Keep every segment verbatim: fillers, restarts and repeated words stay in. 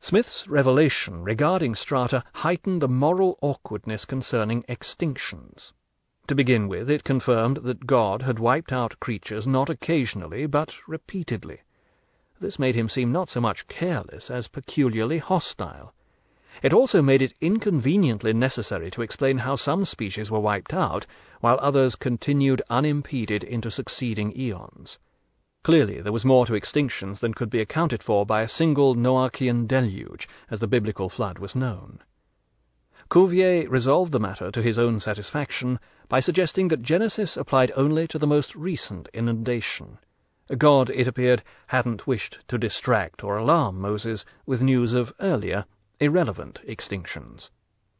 Smith's revelation regarding strata heightened the moral awkwardness concerning extinctions. To begin with, it confirmed that God had wiped out creatures not occasionally, but repeatedly. This made him seem not so much careless as peculiarly hostile. It also made it inconveniently necessary to explain how some species were wiped out, while others continued unimpeded into succeeding eons. Clearly there was more to extinctions than could be accounted for by a single Noachian deluge, as the biblical flood was known. Cuvier resolved the matter to his own satisfaction by suggesting that Genesis applied only to the most recent inundation. God, it appeared, hadn't wished to distract or alarm Moses with news of earlier, irrelevant extinctions.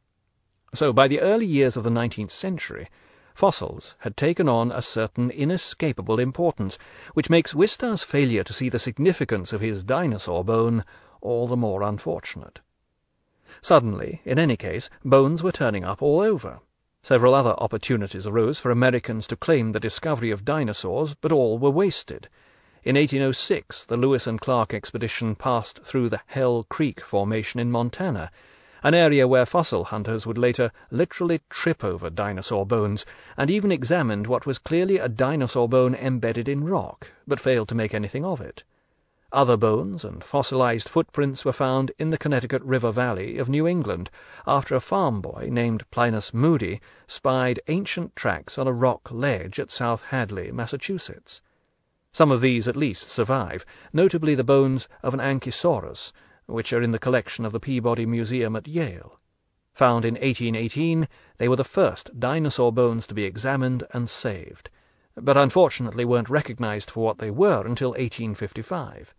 So by the early years of the nineteenth century, fossils had taken on a certain inescapable importance, which makes Wistar's failure to see the significance of his dinosaur bone all the more unfortunate. Suddenly, in any case, bones were turning up all over. Several other opportunities arose for Americans to claim the discovery of dinosaurs, but all were wasted. In eighteen oh six, the Lewis and Clark expedition passed through the Hell Creek Formation in Montana, an area where fossil hunters would later literally trip over dinosaur bones, and even examined what was clearly a dinosaur bone embedded in rock, but failed to make anything of it. Other bones and fossilized footprints were found in the Connecticut River Valley of New England, after a farm boy named Plinus Moody spied ancient tracks on a rock ledge at South Hadley, Massachusetts. Some of these at least survive, notably the bones of an Ankylosaurus, which are in the collection of the Peabody Museum at Yale. Found in eighteen eighteen, they were the first dinosaur bones to be examined and saved, but unfortunately weren't recognized for what they were until eighteen fifty-five.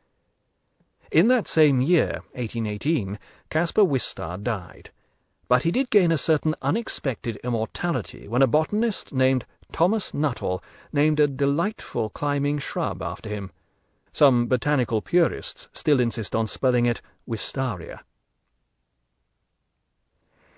In that same year, eighteen eighteen, Caspar Wistar died, but he did gain a certain unexpected immortality when a botanist named Thomas Nuttall named a delightful climbing shrub after him. Some botanical purists still insist on spelling it Wistaria.